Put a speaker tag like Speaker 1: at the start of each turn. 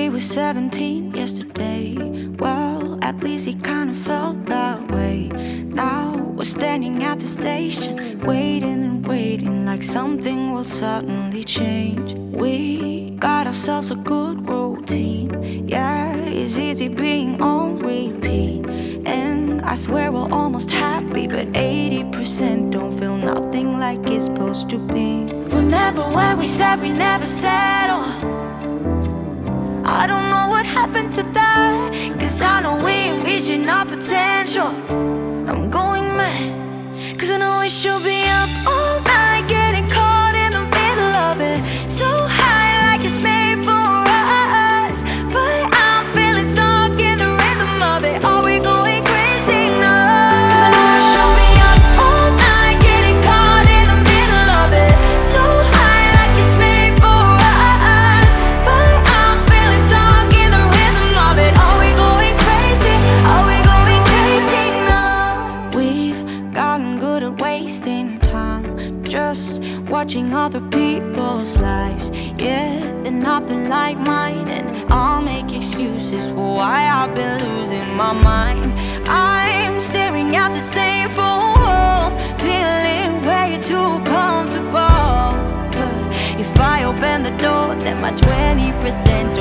Speaker 1: was 17 yesterday. Well, at least he kinda felt that way. Now we're standing at the station, waiting and waiting, like something will suddenly change. We got ourselves a good routine. Yeah, it's easy being on repeat. And I swear we're almost happy, but 80% don't feel nothing like it's supposed to be. Remember when we said we never settle? I don't know what happened to that, 'cause I know we ain't reaching our potential. I'm going mad, 'cause I know we should be up all night, getting caught in the middle of it. So high like it's made for us, but I'm feeling stuck in the rhythm of it. Are we going crazy now? 'Cause I know we should be up all night, getting caught in the middle of it. So high like it's made for us, but I'm feeling stuck in the rhythm of it. Are we going crazy? Are we going crazy now? We've gotten good at wasting time, just watching other people's lives. Yeah, they're nothing like mine, and I'll make excuses for why I've been losing my mind. I'm staring at the same four walls, feeling way too comfortable. But if I open the door, then my 20%